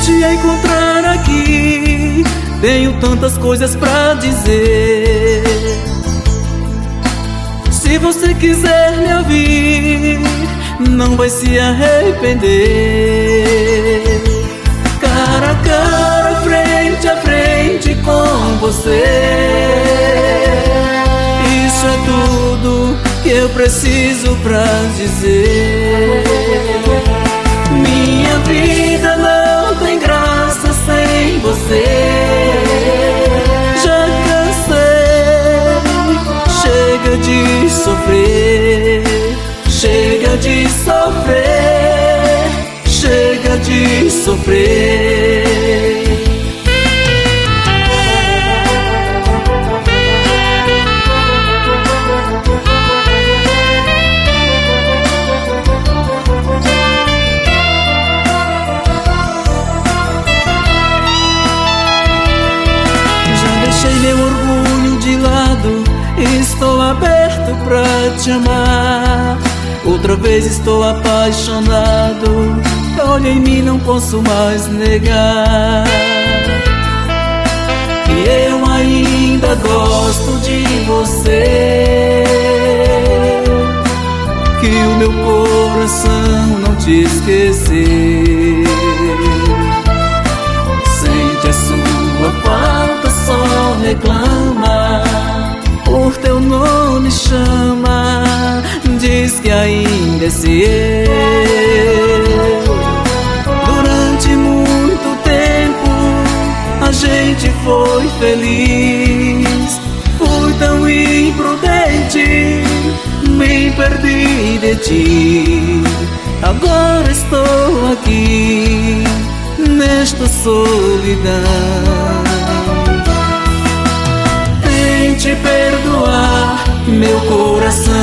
te encontrar aqui. Tenho tantas coisas pra dizer. Se você quiser me ouvir, não vai se arrepender. Cara a cara, frente a frente com você. Isso é tudo que eu preciso pra dizer. Minha vida não tem graça sem você. Já cansei, chega de sofrer. Chega de sofrer. Chega de sofrer. Deixei meu orgulho de lado, estou aberto pra te amar. Outra vez estou apaixonado, olha em mim, não posso mais negar. Que eu ainda gosto de você, que o meu coração não te esqueceu. Sente a sua falta, só reclama, por teu nome chama, diz que ainda é seu. Durante muito tempo a gente foi feliz. Fui tão imprudente, me perdi de ti. Agora estou aqui nesta solidão. Tente perdoar meu coração.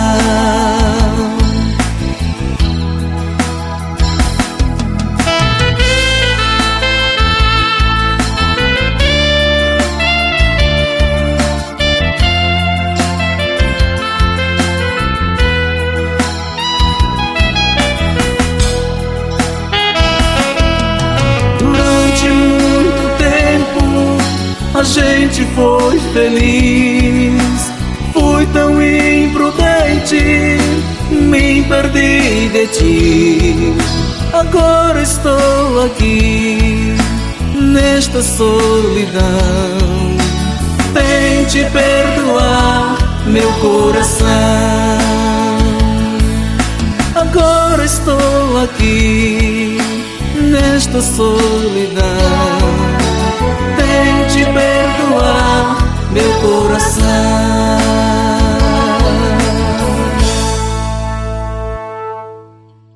A gente foi feliz. Fui tão imprudente, me perdi de ti. Agora estou aqui nesta solidão. Tente perdoar meu coração. Agora estou aqui nesta solidão. Tente perdoar meu coração.